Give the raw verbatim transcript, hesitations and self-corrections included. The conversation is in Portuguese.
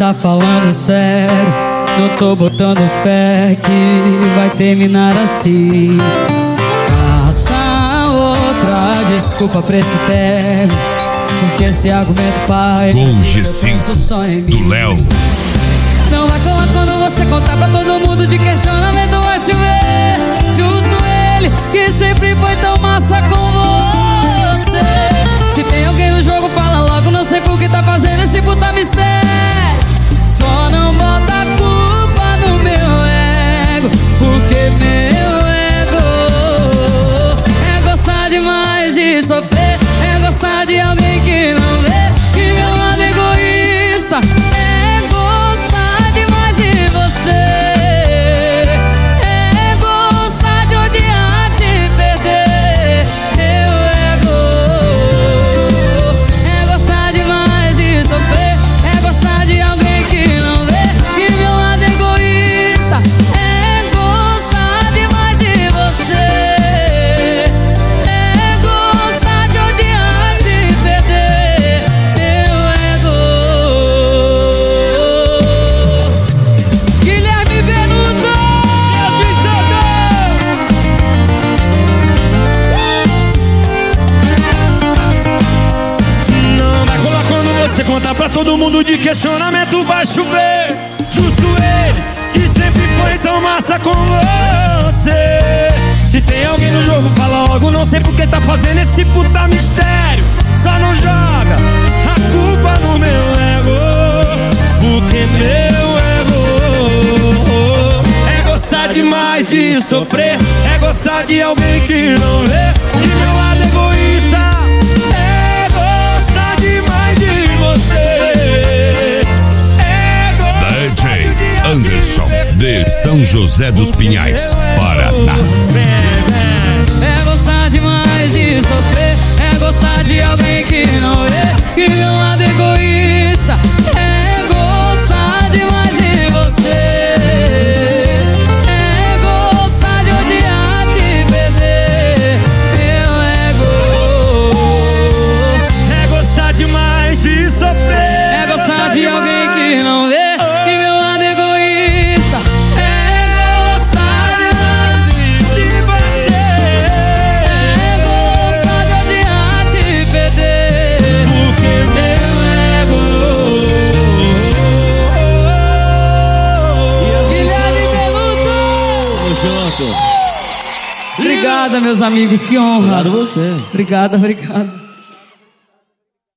tá falando sério, não tô botando fé que vai terminar assim. Caça outra desculpa pra esse término, porque esse argumento pai Gol G cinco do Léo. Não vai colar quando você contar pra todo mundo de questionamento, vai chover. Justo ele que sempre foi tão massa com você. Se tem alguém no jogo, fala logo, não sei por que tá fazendo esse puta mistério. Só não bota a culpa no meu ego, porque meu ego é gostar demais de sofrer, é gostar de alguém que não vê que meu lado egoísta. É gostar demais de você, é gostar de odiar, te perder. Meu ego é gostar demais de sofrer, é gostar de alguém que não vê que meu lado egoísta. É gostar demais de você, é gostar de odiar, te perder. Meu ego. Guilherme Benuto. Não vai colar quando você contar pra todo mundo de questionamento, vai chover. Justo ele que sempre foi tão massa com você. Se tem alguém no jogo, fala logo, não sei por que tá fazendo esse puta mistério. Só não joga a culpa no meu ego, porque meu ego é gostar demais de sofrer, é gostar de alguém que não vê que meu lado egoísta. É gostar demais de você, é gostar D J de Anderson de São José dos Pinhais, Paraná. É gostar demais de sofrer, é gostar de alguém que não vê que meu lado egoísta. É gostar demais de você, é gostar de odiar, te perder. Meu ego É gostar demais de sofrer, é gostar de alguém que não vê que meu lado egoísta. É gostar demais de você, é gostar de odiar, te perder. porque meu ego. Guilherme Benuto. Junto. Obrigada, meus amigos, que honra. Obrigado você. Obrigada, obrigada.